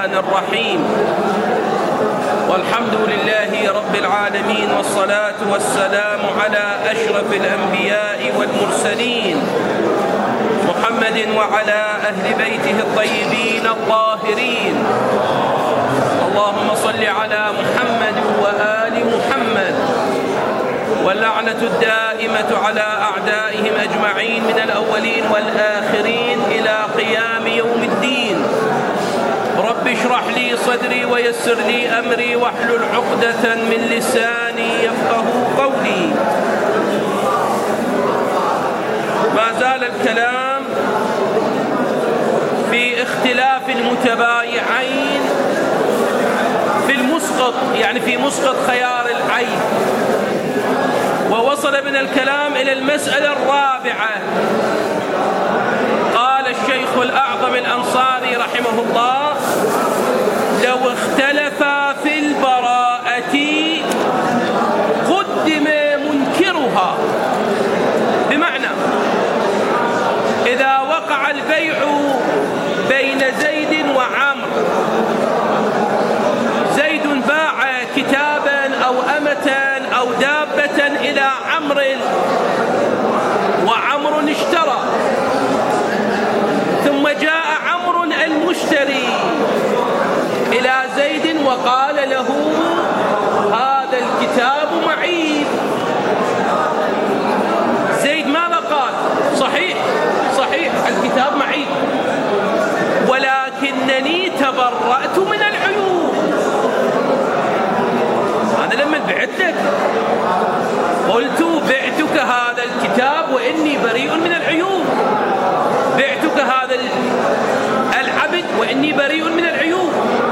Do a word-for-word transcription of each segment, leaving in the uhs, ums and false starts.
الرحمن الرحيم. والحمد لله رب العالمين، والصلاة والسلام على أشرف الأنبياء والمرسلين محمد وعلى أهل بيته الطيبين الطاهرين. اللهم صل على محمد وآل محمد، واللعنة الدائمة على أعدائهم أجمعين من الأولين والآخرين إلى قيام يوم الدين. رب اشرح لي صدري ويسر لي أمري واحلل عقدة من لساني يفقه قولي. ما زال الكلام في اختلاف المتبايعين في المسقط، يعني في مسقط خيار العين، ووصل بنا الكلام إلى المسألة الرابعة. قال الشيخ الأعظم الأنصاري رحمه الله: لو اختلفا في البراءة قدم منكرها. بمعنى إذا وقع البيع بين زيد وعمر، زيد باع كتابا أو أمة أو دابة إلى عمرو، وعمر اشترى، ثم جاء عمرو المشتري إلى زيد وقال له: هذا الكتاب معيب. زيد ماذا قال؟ صحيح صحيح الكتاب معيب، ولكنني تبرأت من العيوب. أنا لما بعت لك قلت: بعتك هذا الكتاب وإني بريء من العيوب، بعتك هذا العبد وإني بريء من العيوب.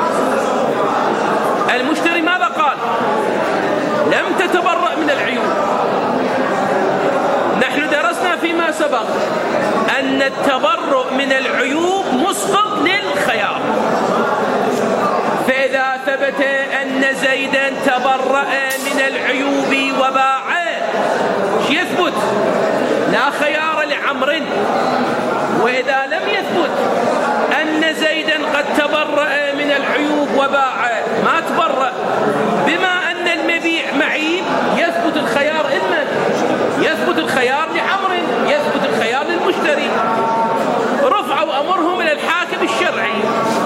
المشتري ماذا قال؟ لم تتبرأ من العيوب. نحن درسنا فيما سبق أن التبرؤ من العيوب مسقط للخيار، فإذا ثبت أن زيدا تبرأ من العيوب وباع، يثبت لا خيار لعمر. وإذا لم يثبت أن زيدا قد تبرأ من العيوب وباع، ما تبرأ، بما أن المبيع معيب، يثبت الخيار لمن؟ يثبت الخيار لعمر، يثبت الخيار للمشتري. رفعوا أمرهم إلى الحاكم الشرعي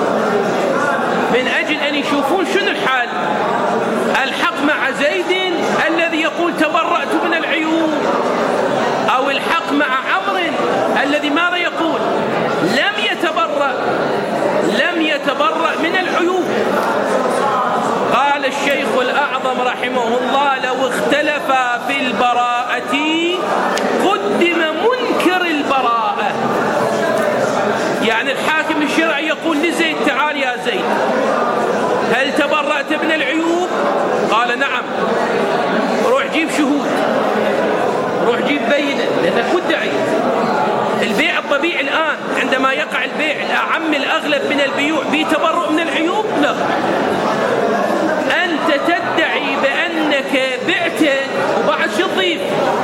من أجل أن يشوفون شنو الحال. الحق مع زيد الذي يقول تبرأت من العيوب، أو الحق مع عمرو الذي ماذا يقول؟ لم يتبرأ لم يتبرأ من العيوب. قال الشيخ الأعظم رحمه الله: لو اختلفا في البراءة قدم منكر البراءة. يعني الحاكم الشرعي يقول لزيد: تعال يا زيد، هل تبرأت من العيوب؟ قال: نعم. روح جيب شهود، روح جيب بينة، لأنك مدعي. البيع الطبيعي الآن عندما يقع البيع الأعم الأغلب من البيوع بتبرؤ من العيوب، لا. أنت تدعي بأنك بعت وبعد شو تضيف؟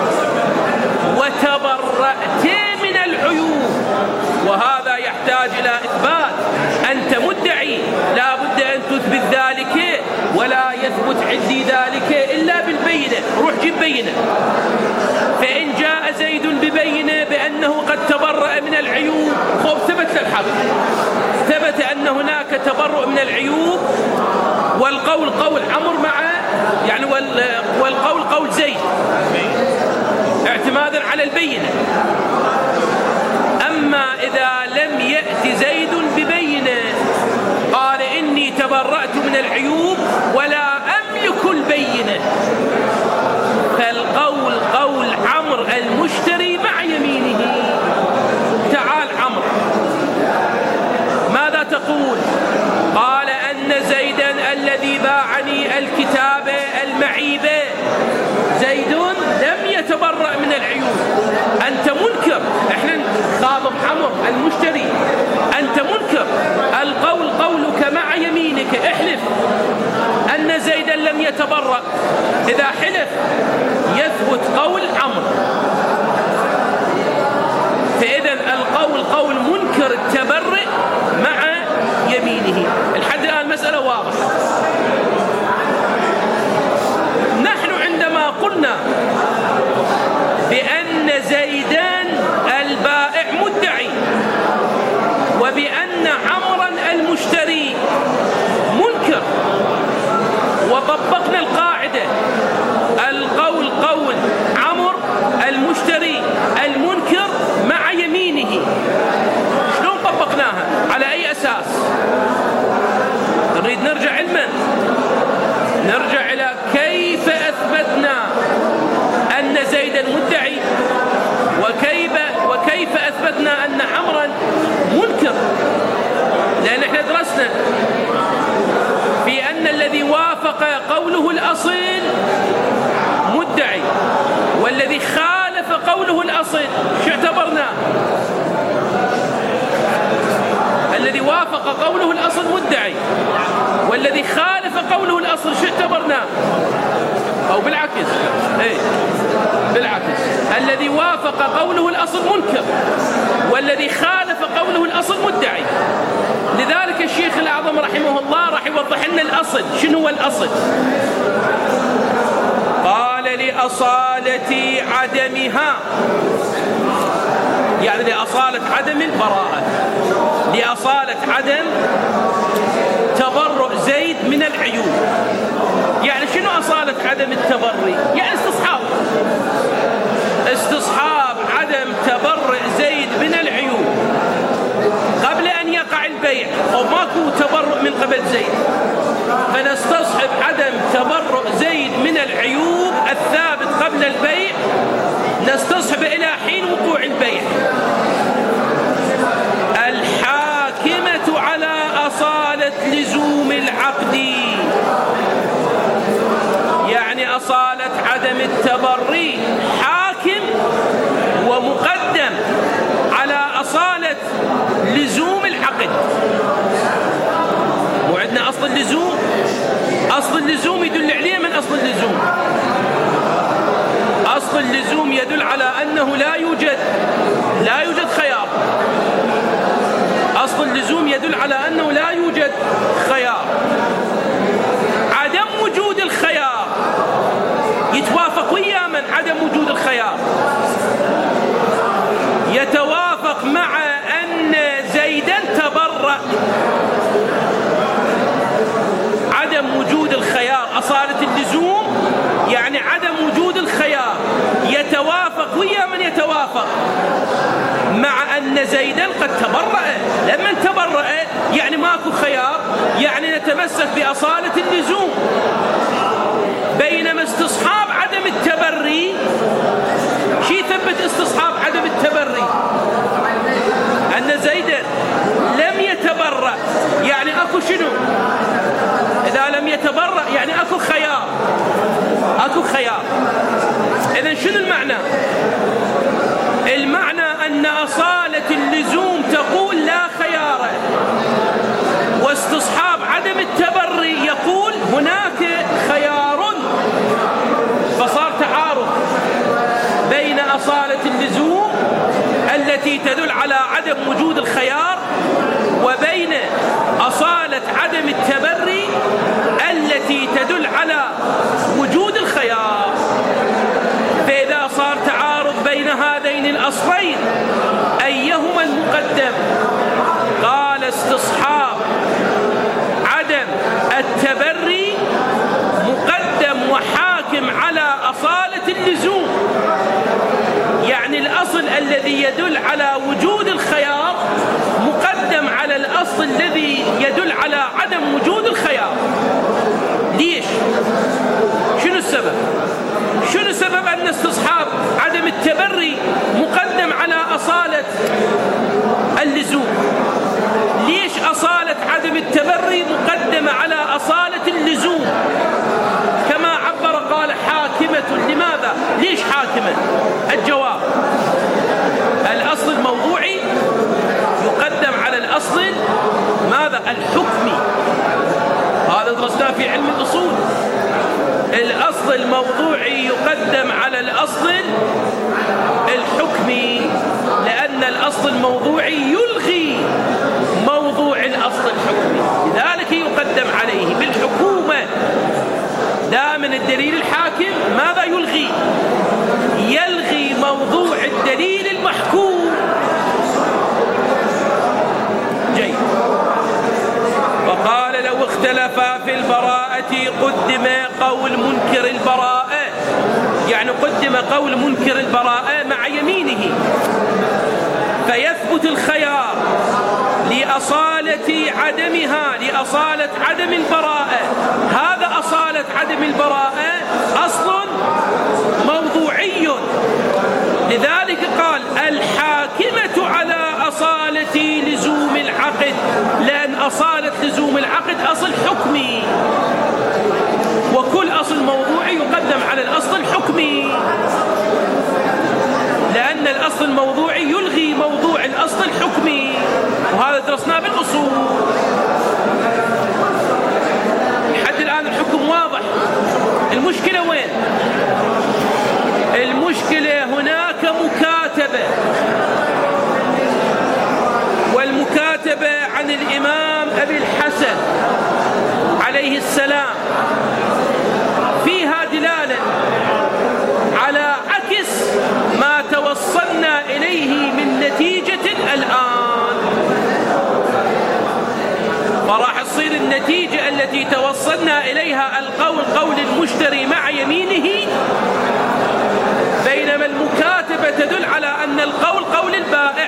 وتبرأت من العيوب، وهذا يحتاج إلى إثبات. أنت مدعي، لا بد أن تثبت ذلك، ولا يثبت عندي ذلك إلا بالبينة. روح جيب بينة. فإن جاء زيد ببينة بأنه قد تبرأ من العيوب، خب ثبت للحق، ثبت أن هناك تبرؤ من العيوب، والقول قول عمرو مع يعني والقول قول زيد اعتمادا على البينة. أما إذا لم يأتي زيد ببينة، قال: إني تبرأت من العيوب ولا أملك البينة، فالقول قول عمرو المشتري مع يمينه. تعال عمرو، ماذا تقول؟ قال: أن زيدا الذي باعني الكتاب المعيب زيد لم يتبرأ من العيوب. أنت منكر. احنا خاطب عمرو المشتري، أنت منكر. القول قولك مع يمينك، احلف أن زيدا لم يتبرأ. إذا حلف يثبت قول عمرو. فإذا القول قول منكر التبرئ مع يمينه. الحد قوله الأصل مدعي، والذي خالف قوله الأصل شو اعتبرناه؟ الذي وافق قوله الأصل مدعي، والذي خالف قوله الأصل شو اعتبرناه؟ أو بالعكس، ايه بالعكس، الذي وافق قوله الأصل منكر، والذي خالف قوله الأصل مدعي. لذلك الشيخ الأعظم رحمه الله راح يوضح لنا الأصل. شنو هو الأصل؟ قال لأصالة عدمها، يعني لأصالة عدم البراءة، لأصالة عدم تبرؤ زيد من العيوب. يعني شنو أصالة عدم التبري؟ يعني استصحاب استصحاب عدم تبرؤ زيد من العيوب قبل أن يقع البيع، أو ماكو تبرؤ من قبل زيد، فنستصحب عدم تبرؤ زيد من العيوب الثابت قبل البيع، نستصحب إلى حين وقوع البيع. الحاكمة على أصالة لزوم العقد، يعني أصالة عدم التبري حاكم ومقدم على أصالة لزوم العقد. وعندنا أصل اللزوم، أصل اللزوم يدل عليه من أصل اللزوم. أصل اللزوم يدل على أنه لا يوجد لا يوجد خيار. أصل اللزوم يدل على أنه لا يوجد خيار. عدم وجود الخيار يتوافق ويا من؟ عدم وجود الخيار يتوافق مع أن زيدا تبرأ. عدم وجود الخيار أصالة اللزوم، يعني عدم وجود الخيار يتوافق ويا من يتوافق؟ مع أن زيدا قد تبرأ. لما تبرأ يعني ماكو خيار، يعني نتمسك بأصالة اللزوم. بينما استصحاب عدم التبري، شي ثبت استصحاب عدم التبري؟ أن زيدا لم يتبرأ، يعني أكو شنو؟ إذا لم يتبرأ يعني أكو خيار، أكو خيار. إذن شنو المعنى؟ المعنى أن أصالة اللزوم تقول لا خيار، واستصحاب عدم التبري يقول هناك خيار. فصار تعارض بين أصالة اللزوم التي تدل على عدم وجود الخيار، وبين أصالة عدم التبري التي تدل على وجود الخيار. فإذا صار تعارض بين هذين الأصلين أيهما المقدم؟ قال استصحاب عدم التبري مقدم وحاكم على أصالة اللزوم. يعني الأصل الذي يدل على وجود الخيار مقدم على الأصل الذي يدل على عدم وجود الخيار. ليش؟ شنو السبب؟ شنو سبب أن استصحاب عدم التبري مقدم على أصالة اللزوم؟ ليش أصالة عدم التبري مقدمة على أصالة اللزوم؟ كما عبر قال حاكمة. لماذا؟ ليش حاكمة؟ الجواب: الأصل الموضوعي يقدم على الأصل ماذا؟ الحكمي. هذا درسناه في علم الأصول. الأصل الموضوعي يقدم على الأصل الحكمي، لأن الأصل الموضوعي يلغي موضوع الأصل الحكمي، لذلك يقدم عليه بالحكومة. لا من الدليل الحاكم ماذا يلغي؟ يلغي موضوع الدليل المحكوم. جيد. وقال: لو اختلفا في البراءة قدم قول منكر البراءة، يعني قدم قول منكر البراءة مع يمينه، فيثبت الخيار لأصالة عدمها، لأصالة عدم البراءة. هذا أصالة عدم البراءة أصل موضوعي، لذلك قال: الحاكمة على أصالة لزوم العقد، لأن أصالة لزوم العقد أصل حكمي، وكل السلام فيها دلالة على عكس ما توصلنا إليه من نتيجة الآن. فراح تصير النتيجة التي توصلنا إليها القول قول المشتري مع يمينه، بينما المكاتبة تدل على أن القول قول البائع.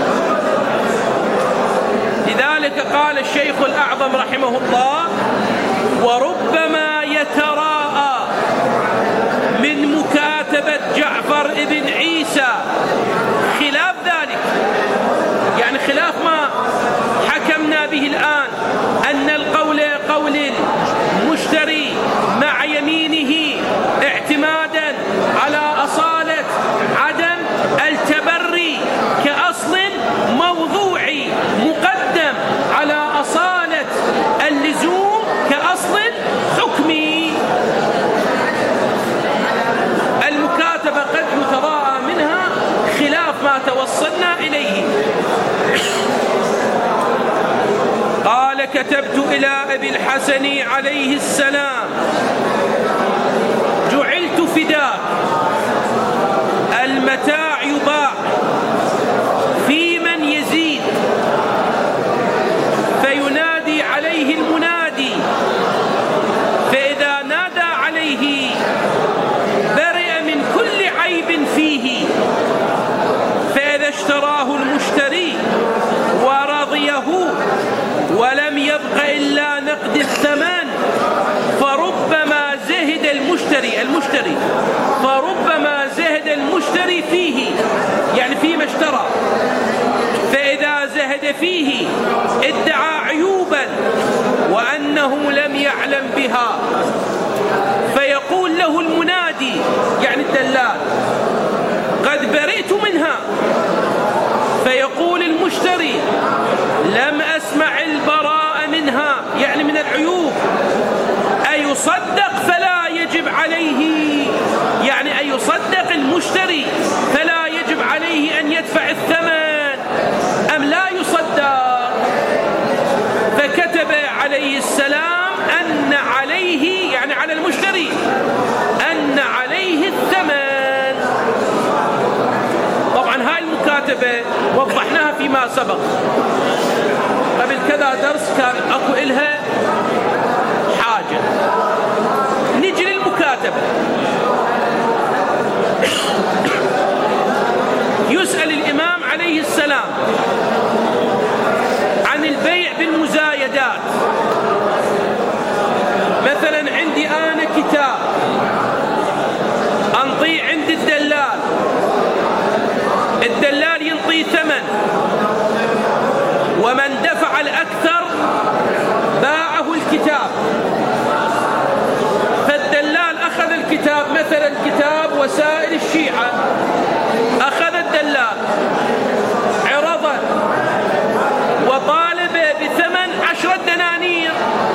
لذلك قال الشيخ الأعظم رحمه الله: وربما يتراءى من مكاتبة جعفر بن عيسى خلاف ذلك، يعني خلاف ما حكمنا به الآن، أن القول قول المشتري مع يمينه اعتمادا على أصالة عدم التبري كأصل موضوعي مقدم على أصالة اللزوم كأصل حكمي. المكاتبة قد يتراءى منها خلاف ما توصلنا إليه. قال: كتبت إلى أبي الحسن عليه السلام: جعلت فداك، المتاع يباع في من يزيد فينادي عليه المنادي، فإذا نادى عليه برئ من كل عيب فيه، فإذا اشتراه المشتري ورضيه ولم يبق إلا نقد الثمن فربما زهد المشتري المشتري فربما زهد المشتري فيه، يعني فيما اشترى، فإذا زهد فيه ادعى عيوبا وأنه لم يعلم بها، فيقول له المنادي يعني الدلال: قد برئت منها، فيقول المشتري: لم أسمع البراء منها، يعني من العيوب، أيصدق فلا يجب عليه، يعني أيصدق المشتري فلا يجب عليه أن يدفع الثمن أم لا يصدق؟ فكتب عليه السلام أن عليه، يعني على المشتري، أن عليه الثمن. طبعا هاي المكاتبة وضحناها فيما سبق قبل كذا درس، كان أكو إلها حاجة. نجي للمكاتبة. يسأل الإمام عليه السلام عن البيع بالمزايدات. مثلا عندي أنا كتاب، أنطيه عند الدلال، الدلال ينطي ثمن، ومن دفع الأكثر باعه الكتاب. فالدلال أخذ الكتاب، مثلا كتاب وسائل الشيعة، أخذ الدلال عرضا وطالب بثمن عشرة دنانير.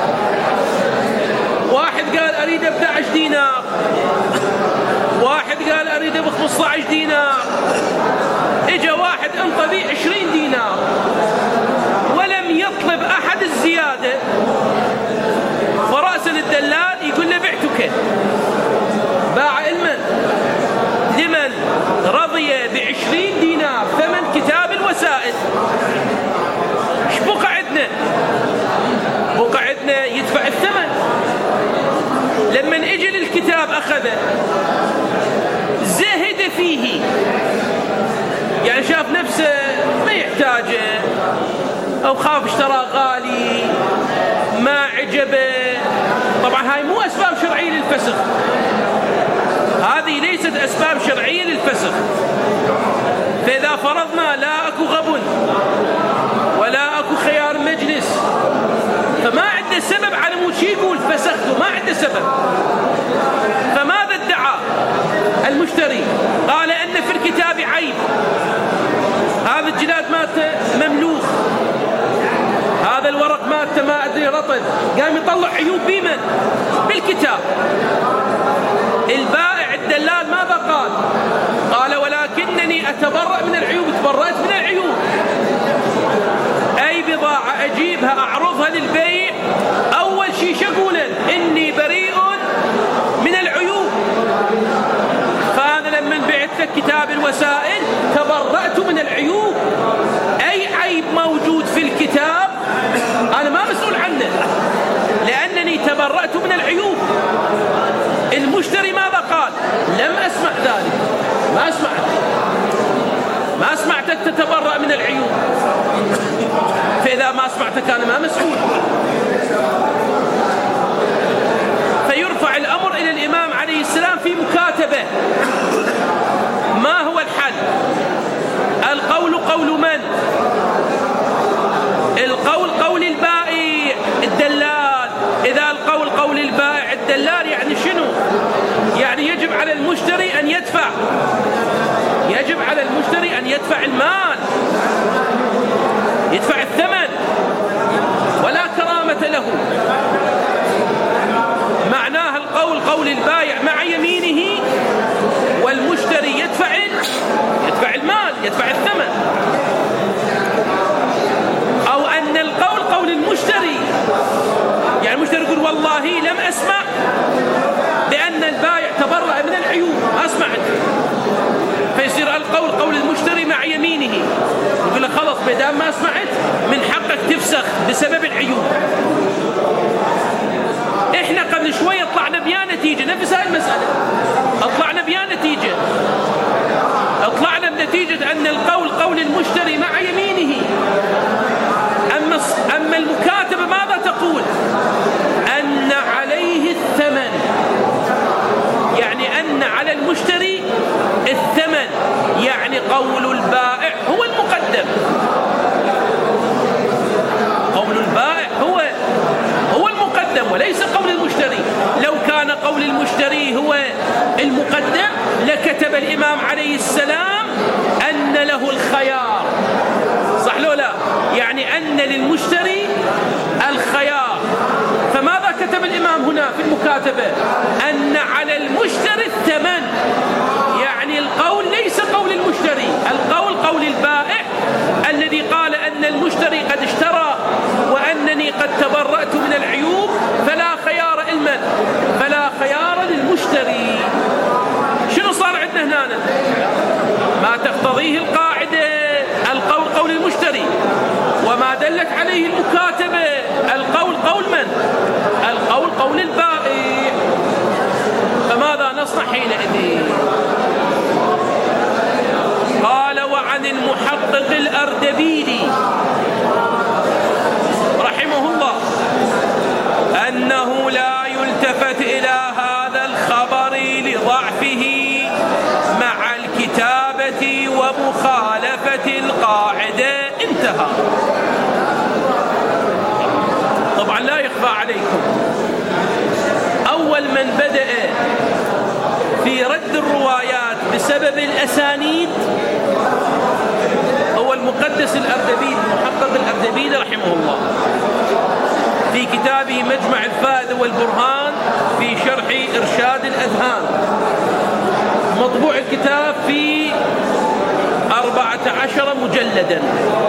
واحد قال أريد ب اثني عشر دينار، واحد قال أريد ب خمسة عشر دينار، إجا واحد انطى بي عشرين دينار ولم يطلب أحد الزيادة، فرأسا الدلال يقول له بعتك، باع لمن؟ لمن رضي بعشرين دينار ثمن كتاب الوسائل. ايش بقى عندنا؟ بقى عندنا يدفع الثمن. لما اجي للكتاب أخذه، زهد فيه، يعني شاف نفسه ما يحتاجه، أو خاف اشترى غالي، ما عجبه. طبعا هاي مو أسباب شرعية للفسخ، هذه ليست أسباب شرعية للفسخ. فإذا فرضنا لا أكو غبن ولا أكو خيار مجلس، فما عنده سبب على مود شي يقول فسخته، ما عنده سبب. فماذا ادعى المشتري؟ قال أن في الكتاب عيب، هذا الجلاد مالته مملوخ، هذا الورق مالته ما أدري رطب، قام يطلع عيوب بمن؟ بالكتاب. البائع الدلال ماذا قال؟ قال: ولكنني أتبرأ من العيوب، تبرأت من العيوب، أي بضاعة أجيبها أعرضها للبيع، أول شيء شو أقول؟ الوسائل تبرأت من العيوب. أي عيب موجود في الكتاب أنا ما مسؤول عنه، لأنني تبرأت من العيوب. المشتري ماذا قال؟ لم أسمع ذلك، ما أسمعت ما أسمعتك تتبرأ من العيوب، فإذا ما أسمعتك أنا ما مسؤول. فيرفع الأمر إلى الإمام عليه السلام في مكاتبة. ما هو الحل؟ القول قول من؟ القول قول البائع الدلال. إذا القول قول البائع الدلال يعني شنو؟ يعني يجب على المشتري أن يدفع يجب على المشتري أن يدفع المال، يدفع الثمن، ولا كرامة له. معناها القول قول البائع مع يمينه، والمشتري يدفع يدفع المال، يدفع الثمن. أو أن القول قول المشتري، يعني المشتري يقول والله لم أسمع بأن البائع تبرأ من العيوب، ما أسمعت، فيصير القول قول المشتري مع يمينه. يقول له خلاص بدام ما أسمعت من حقك تفسخ بسبب العيوب. إحنا قبل شوية طلعنا بيا نتيجة نفس هاي المسألة، طلعنا بيا نتيجة طلعنا بنتيجة أن القول قول المشتري مع يمينه. أما أما المكاتبة ماذا تقول؟ أن عليه الثمن، يعني أن على المشتري الثمن، يعني قول البائع هو المقدم. قول البائع هو هو المقدم وليس قول المشتري. لو كان قول المشتري هو المقدم لكتب الإمام عليه السلام أن له الخيار، صح لو لا؟ يعني أن للمشتري الخيار. فماذا كتب الإمام هنا في المكاتبة؟ أن على المشتري الثمن، يعني القول ليس قول المشتري، القول قول البائع الذي قال أن المشتري قد اشترى وأنني قد تبرأت من العيوب، فلا خيار المن فلا خيار للمشتري. شنو صار عندنا هنا؟ ما تقتضيه القاعدة القول قول المشتري، وما دلت عليه المكاتبة القول قول من؟ القول قول البائع. فماذا نصنع حينئذ؟ قال وعن المحقق الأردبيلي رحمه الله أنه لا يلتفت إلى هذا الخبر لضعفه مع الكتابة ومخالفة القاعدة. انتهى. طبعا لا يخفى عليكم أول من بدأ في رد الروايات بسبب الأسانيد هو المقدس الأردبيلي، المحقق الأردبيلي رحمه الله، في كتابه مجمع الفائدة والبرهان في شرح إرشاد الأذهان. مطبوع الكتاب في أربعة عشر مجلدا.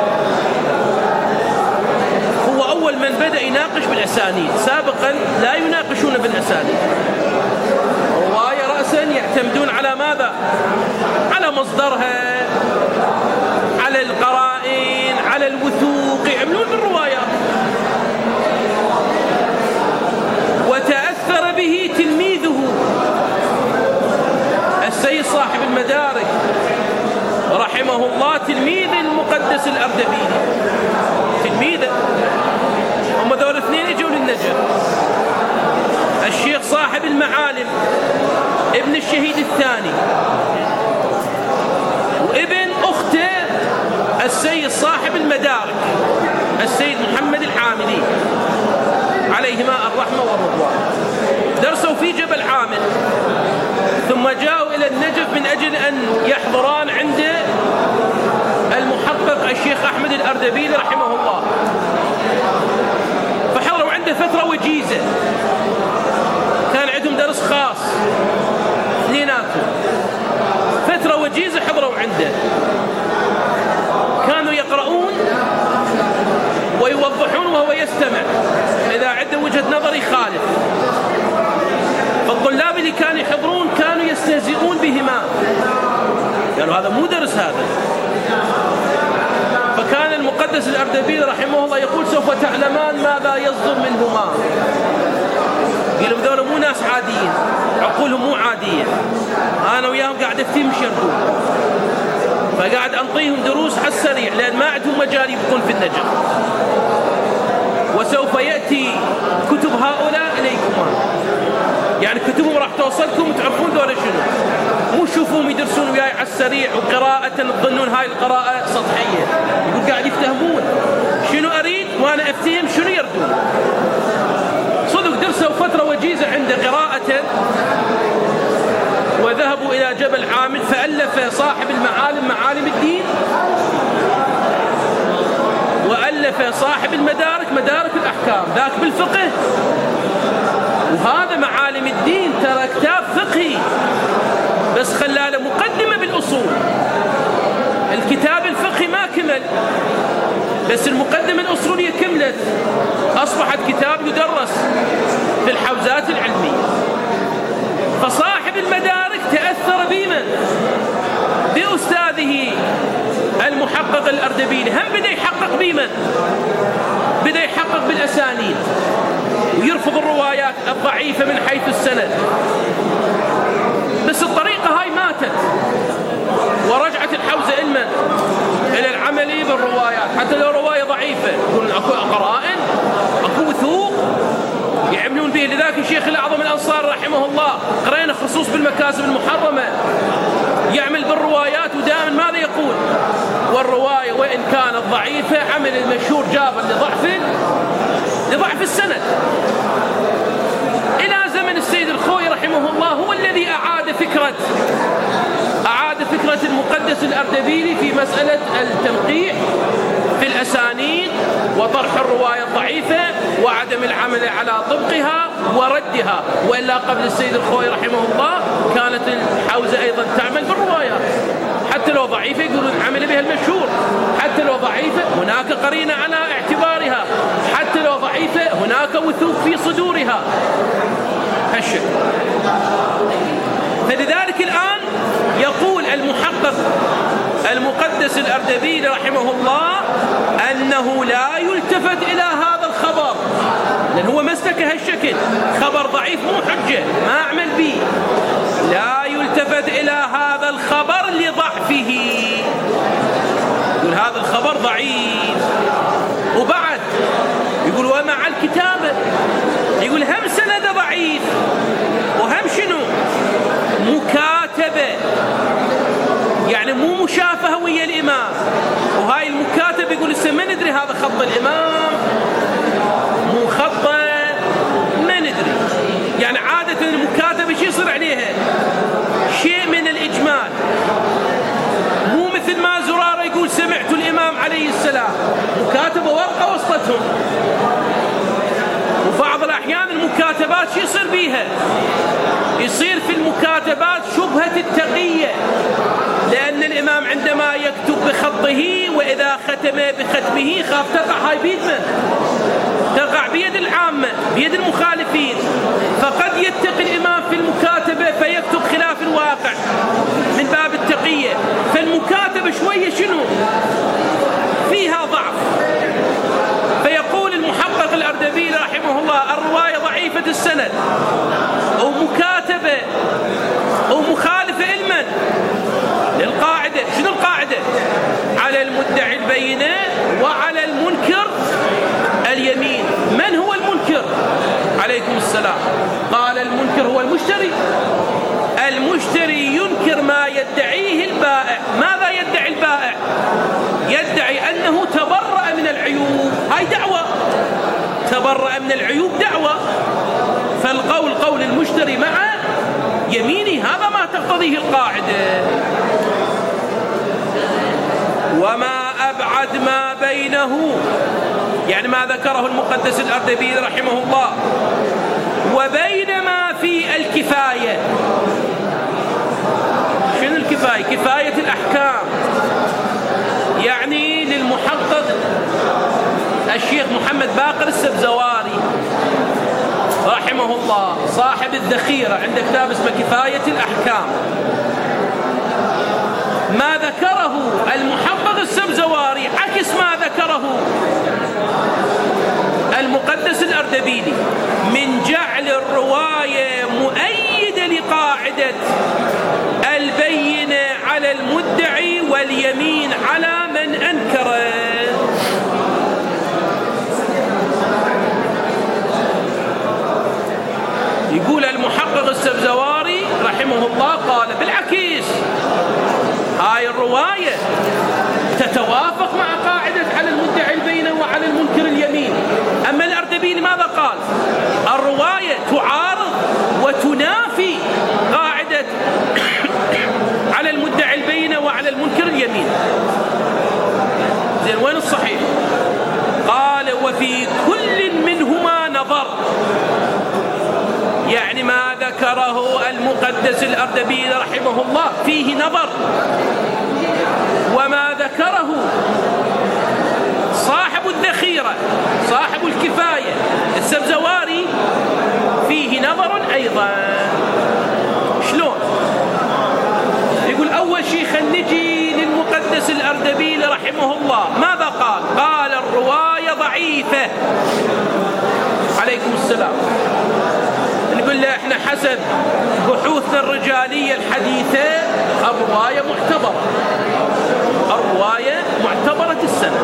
هو أول من بدأ يناقش بالأسانيد، سابقا لا يناقشون بالأسانيد. رواية رأسا يعتمدون على ماذا؟ على مصدرها، على القرائن، على الوثوق، يعملون بالروايات. وتأثر به تلميذه السيد صاحب المدارك رحمه الله، تلميذ المقدس الأردبيلي، تلميذه. هم ذول اثنين اجوا للنجف. الشيخ صاحب المعالم ابن الشهيد الثاني، وابن أخته السيد صاحب المدارك السيد محمد العاملي عليهما الرحمة والرضوان. درسوا في جبل عامل، ثم جاءوا إلى النجف من أجل أن يحضران عند المحقق الشيخ أحمد الأردبيلي رحمه الله. فحضروا عنده فترة وجيزة، كان عندهم درس خاص اثنيناتهم، فترة وجيزة حضروا عنده. كانوا يقرؤون ويوضحون وهو يستمع، إذا عنده وجهة نظر يخالف. فالطلاب اللي كانوا يحضرون كانوا يستهزئون بهما، قالوا هذا مو درس هذا. فكان المقدس الأردبيلي رحمه الله يقول سوف تعلمان ماذا يصدر منهما. قالوا ذولا مو ناس عاديين، عقولهم مو عادية، أنا وياهم قاعد أفتيهم شردون، فقاعد أنطيهم دروس على السريع لأن ما عندهم مجال يبقون في النجاح. وسوف يأتي كتب هؤلاء إليكم، يعني كتبهم راح توصلكم وتعرفون ذولا شنو، مو شوفوهم يدرسون وياي على السريع وقراءة تظنون هاي القراءة سطحية. يقول قاعد يفتهمون شنو أريد وأنا أفتهم شنو يردون. صدق درسوا فترة وجيزة عند قراءة، وذهبوا إلى جبل عامل فألف صاحب المعالم معالم الدين، وألف صاحب المدارك مدارك الأحكام، ذاك بالفقه، وهذا معالم الدين ترى كتاب فقهي بس خلاله مقدمة بالأصول. الكتاب الفقهي ما كمل بس المقدمة الأصولية كملت، أصبحت كتاب يدرس في الحوزات العلمية. فصاحب المدارك تأثر بمن؟ بأستاذه المحقق الأردبيلي، هم بدأ يحقق بمن؟ بدأ يحقق بالأسانيد ويرفض الروايات الضعيفة من حيث السند. بس الطريقة هاي ماتت ورجعت الحوزة إلمن؟ إلى العمل بالروايات، حتى لو رواية ضعيفة يقولون أكو قرائن، أكو وثوق يعملون به. لذلك الشيخ الأعظم الأنصاري رحمه الله قرأنا خصوص بالمكاسب المحرمة يعمل بالروايات، ودائما ماذا يقول؟ والرواية وإن كانت ضعيفة عمل المشهور جابر لضعف لضعف السند. إلى زمن السيد الخوئي رحمه الله هو الذي أعاد فكرة أعاد فكرة المقدس الأردبيلي في مسألة التنقيح في الأسانيد وطرح الرواية الضعيفة وعدم العمل على طبقها وردها. وإلا قبل السيد الخوئي رحمه الله كانت الحوزة أيضا تعمل بالروايات، حتى لو ضعيفة يقولون عمل بها المشهور، حتى لو ضعيفة هناك قرينة على اعتبارها، حتى لو ضعيفة هناك وثوق في صدورها. هالشيء. فلذلك الآن يقول المحقق المقدس الأردبيلي رحمه الله أنه لا يلتفت إلى هذا الخبر، لأن هو مسلك هالشكل، خبر ضعيف مو حجة ما أعمل به، لا يلتفت إلى هذا الخبر لضعفه، يقول هذا الخبر ضعيف. وبعد يقول ومع الكتابة يقول هم سند ضعيف وهم شنو مكاتبة، يعني مو مشافهة ويا الإمام. وهاي المكاتبة يقول لسه ما ندري هذا خط الإمام مو خطه ما ندري. يعني عادة المكاتبة شو يصير عليها؟ شيء من الإجمال، مو مثل ما زرارة يقول سمعت الإمام عليه السلام، مكاتبة ورقة وسطتهم. وبعض الأحيان المكاتبات شو يصير بيها؟ يصير في المكاتبات شبهة التقية، لأن الإمام عندما يكتب بخطه وإذا ختم بختمه خاف تقع هاي بيد من؟ تقع بيد العامة بيد المخالفين، فقد يتقي الإمام في المكاتبة فيكتب خلاف الواقع من باب التقية. فالمكاتبة شوية شنو؟ فيها ضعف. فيقول المحقق الأردبيلي رحمه الله الرواية ضعيفة السند ومكاتبة ومخالفة علما للقاعدة. شنو القاعدة؟ على المدعي البينة وعلى المنكر اليمين. من هو المنكر؟ عليكم السلام. قال المنكر هو المشتري. المشتري ينكر ما يدعيه البائع. ماذا يدعي البائع؟ يدعي أنه تبرأ من العيوب. هاي دعوة، تبرأ من العيوب دعوة. فالقول قول المشتري مع يمينه، هذا ما تقتضيه القاعدة. وما أبعد ما بينه، يعني ما ذكره المقدس الأردبيلي رحمه الله، وبين ما في الكفاية. شنو الكفاية؟ كفاية الأحكام، يعني للمحقق الشيخ محمد باقر السبزواري رحمه الله صاحب الذخيرة، عنده كتاب اسمه كفاية الأحكام. ما ذكره المحقق السبزواري عكس ما ذكره المقدس الأردبيلي من جعل الرواية مؤيدة لقاعدة البينة على المدعي واليمين على من أنكره. يقول المحقق السبزواري رحمه الله قال بالعكس هاي الرواية تتوافق مع قاعدة على المدعي البينة وعلى المنكر اليمين. أما الأردبيلي ماذا قال؟ الرواية تعارض وتنافي قاعدة على المدعي البينة وعلى المنكر اليمين. زين وين الصحيح؟ قال وفي كل منهما نظر، يعني ما ذكره المقدس الأردبيلي رحمه الله فيه نظر، وما ذكره صاحب الذخيرة صاحب الكفاية السبزواري فيه نظر أيضا. شلون؟ يقول أول شيء خلينا نجي للمقدس الأردبيلي رحمه الله ماذا قال؟ قال الرواية ضعيفة. عليكم السلام. نقول له احنا حسب بحوثنا الرجالية الحديثة الرواية معتبرة، الرواية معتبرة السنة،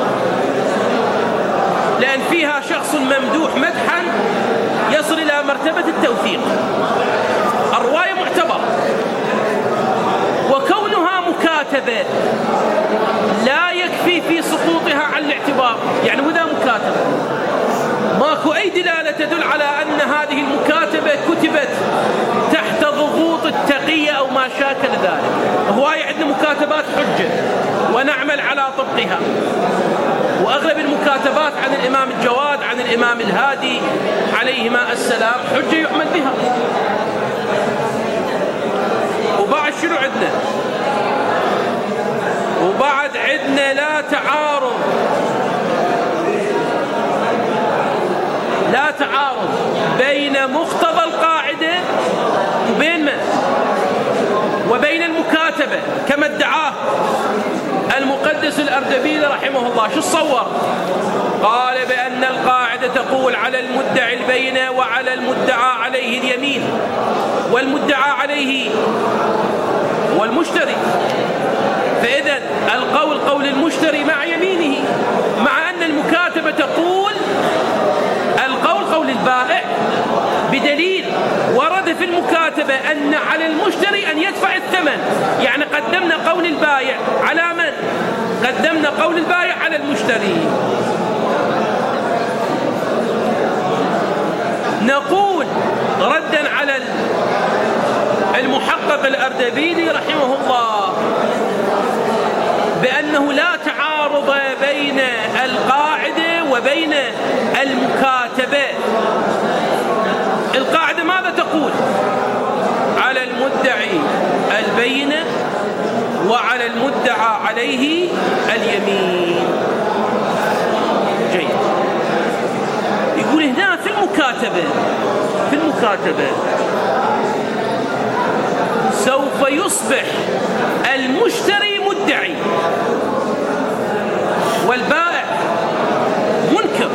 لأن فيها شخص ممدوح مدحا يصل إلى مرتبة التوثيق. الرواية معتبرة، وكونها مكاتبة لا يكفي في سقوطها عن الاعتبار. يعني وإذا مكاتبة ماكو أي دلالة تدل على أن هذه المكاتبة كتبت تحت ضغوط التقية أو ما شاكل ذلك. هواي عندنا مكاتبات حجة ونعمل على طبقها، وأغلب المكاتبات عن الإمام الجواد عن الإمام الهادي عليهما السلام حجة يعمل بها. وبعد شنو عندنا؟ وبعد عندنا لا تعارض لا تعارض بين مقتضى القاعدة وبين من؟ وبين المكاتبة كما ادعاه المقدس الأردبيلي رحمه الله. شو صور؟ قال بأن القاعدة تقول على المدعي البينة وعلى المدعى عليه اليمين، والمدعى عليه والمشتري، فإذا القول قول المشتري مع يمينه، مع أن المكاتبة تقول القول قول البائع، بدليل ورد في المكاتبة أن على المشتري أن يدفع الثمن. يعني قدمنا قول البائع على من؟ قدمنا قول البائع على المشتري. نقول ردا على المحقق الأردبيلي رحمه الله بأنه لا تعارض بين القاعدة وبين المكاتبة. القاعدة ماذا تقول؟ على المدعي البينة وعلى المدعى عليه اليمين. جيد. يقول هنا في المكاتبة في المكاتبة سوف يصبح المشتري مدعي والبائع منكر،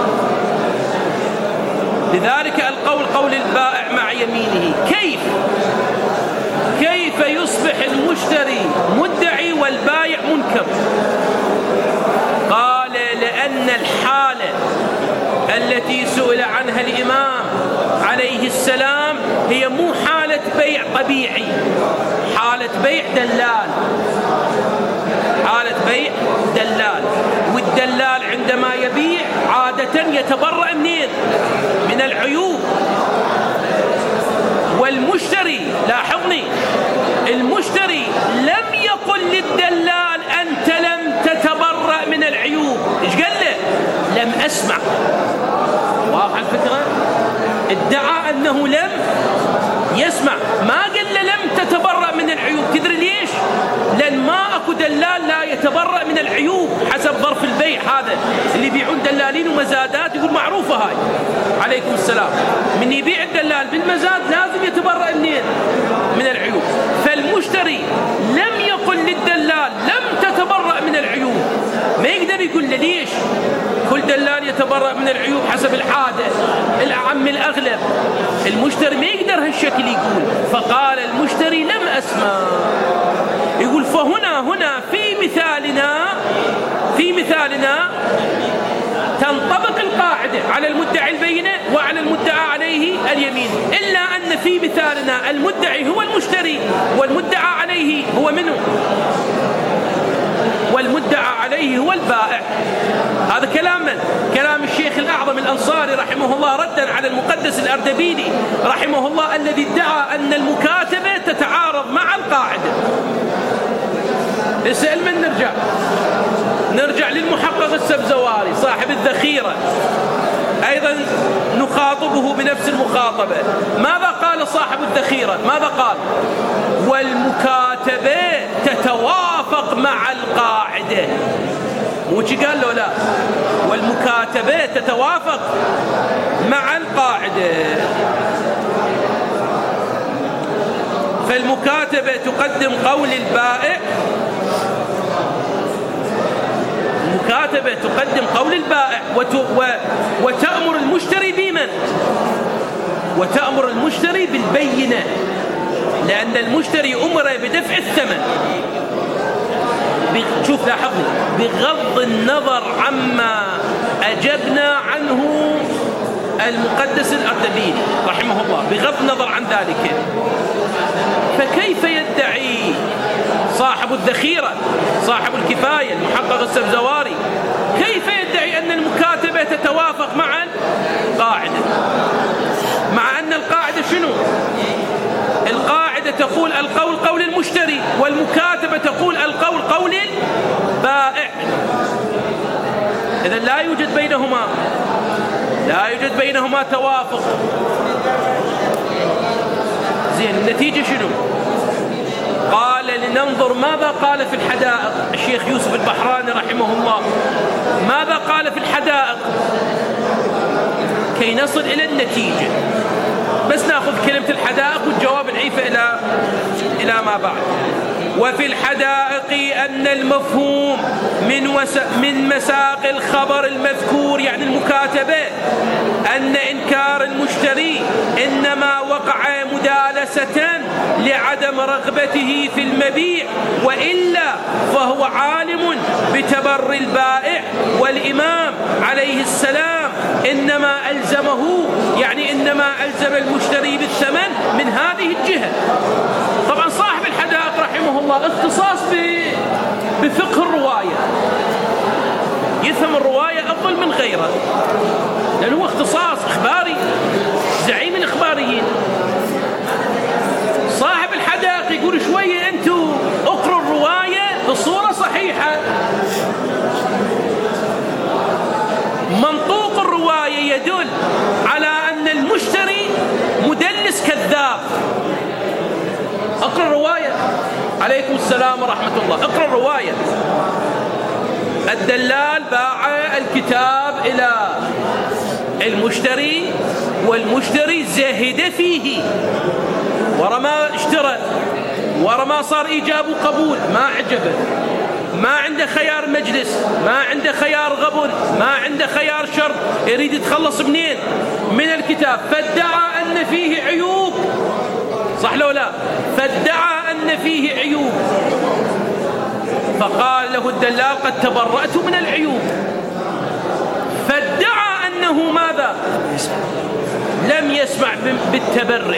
لذلك القول قول البائع مع يمينه. كيف كيف يصبح المشتري مدعي والبائع منكر؟ قال لأن الحالة التي سئل عنها الإمام عليه السلام هي مو حالة بيع طبيعي، حالة بيع دلال، حالة بيع دلال. والدلال عندما يبيع عادة يتبرأ منين؟ من العيوب. والمشتري، لاحظني، المشتري لم يقل للدلال أنت لم تتبرأ من العيوب. إيش قال له؟ لم أسمع. واضح الفكرة؟ ادعى أنه لم يسمع، ما قال له لم تتبرأ من العيوب. تدري ليش؟ لأن ما أكو دلال لا يتبرأ من العيوب حسب ظرف البيع. هذا اللي يبيعون دلالين ومزادات يقول معروفة هاي. عليكم السلام. من يبيع الدلال بالمزاد لازم يتبرأ منين؟ من العيوب. فالمشتري لم يقل للدلال دلال لم تتبرأ من العيوب ما يقدر يقول له ليش كل دلال يتبرأ من العيوب حسب العادة الأعم الأغلب. المشتري ما يقدر هالشكل يقول. فقال المشتري لم أسمع. يقول فهنا هنا في مثالنا في مثالنا تنطبق القاعدة على المدعي البينة وعلى المدعى عليه اليمين، إلا أن في مثالنا المدعي هو المشتري والمدعى عليه هو منه والمدعى عليه هو البائع. هذا كلام من؟ كلام الشيخ الأعظم الأنصاري رحمه الله ردا على المقدس الأردبيلي رحمه الله الذي ادعى أن المكاتبة تتعارض مع القاعدة. اسأل من نرجع نرجع للمحقق السبزواري صاحب الذخيرة أيضا نخاطبه بنفس المخاطبة. ماذا قال صاحب الذخيرة؟ ماذا قال؟ والمكاتبة تتوافق مع القاعدة. وش قال له؟ لا، والمكاتبة تتوافق مع القاعدة. فالمكاتبة تقدم قول البائع المكاتبة تقدم قول البائع وتأمر المشتري بمن؟ وتأمر المشتري بالبينة، لأن المشتري أمر بدفع الثمن. شوف لاحظني، بغض النظر عما أجبنا عنه المقدس الأردبيلي رحمه الله، بغض النظر عن ذلك، فكيف يدعي صاحب الذخيرة صاحب الكفاية المحقق السبزواري كيف يدعي أن المكاتبة تتوافق مع القاعدة، مع أن القاعدة شنو؟ القاعدة تقول القول قول المشتري والمكاتبة تقول القول قول البائع. إذن لا يوجد بينهما لا يوجد بينهما توافق. زين، النتيجة شنو؟ قال لننظر ماذا قال في الحدائق الشيخ يوسف البحراني رحمه الله. ماذا قال في الحدائق كي نصل إلى النتيجة؟ بس نأخذ كلمة الحدائق والجواب نعيفه إلى إلى ما بعد. وفي الحدائق أن المفهوم من وس... من مساق الخبر المذكور يعني المكاتبة أن إنكار المشتري إنما وقع مدالسة لعدم رغبته في المبيع، وإلا فهو عالم بتبر البائع، والإمام عليه السلام إنما ألزمه يعني إنما ألزم المشتري بالثمن من هذه الجهة. طبعا صاحب الحدائق رحمه الله اختصاص بفقه الرواية، يفهم الرواية أفضل من غيره لأنه هو اختصاص إخباري، زعيم الإخباريين. صاحب الحدائق يقول شوية أنتوا اقروا الرواية بصورة صحيحة. منطوق الرواية يدل على أن المشتري مدلس كذاب. اقرأ الرواية. عليكم السلام ورحمة الله. اقرأ الرواية. الدلال باع الكتاب إلى المشتري والمشتري زهد فيه، ورا ما اشترى، ورا ما صار إيجاب وقبول، ما عجبه، ما عنده خيار مجلس، ما عنده خيار غبن، ما عنده خيار شرط، يريد يتخلص منين؟ من الكتاب. فادعى أن فيه عيوب، صح لو لا؟ فادعى أن فيه عيوب، فقال له الدلال قد تبرأت من العيوب. فادعى أنه ماذا؟ لم يسمع بالتبرئ.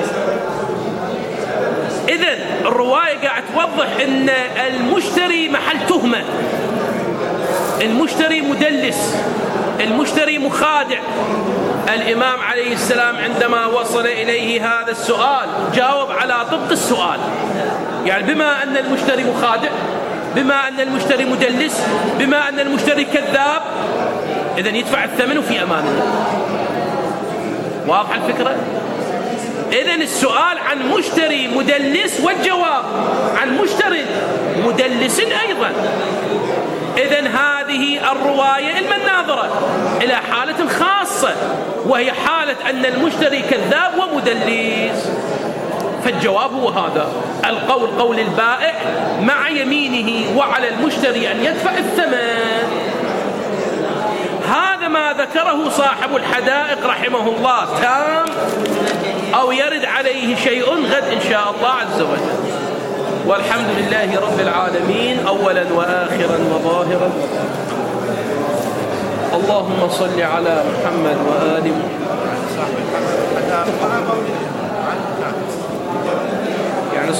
إذن الرواية قاعد توضح أن المشتري محل تهمة، المشتري مدلس، المشتري مخادع. الإمام عليه السلام عندما وصل إليه هذا السؤال جاوب على طبق السؤال، يعني بما أن المشتري مخادع، بما أن المشتري مدلس، بما أن المشتري كذاب، إذن يدفع الثمن في أمان الله. واضح الفكرة؟ إذن السؤال عن مشتري مدلس والجواب عن مشتري مدلس أيضا. إذن هذه الرواية المناظرة إلى حالة خاصة، وهي حالة أن المشتري كذاب ومدلس. فالجواب هو هذا القول، قول البائع مع يمينه وعلى المشتري أن يدفع الثمن. هذا ما ذكره صاحب الحدائق رحمه الله تام أو يرد عليه شيء غد إن شاء الله عز وجل. والحمد لله رب العالمين أولا وآخرا وظاهرا. اللهم صل على محمد وآل محمد.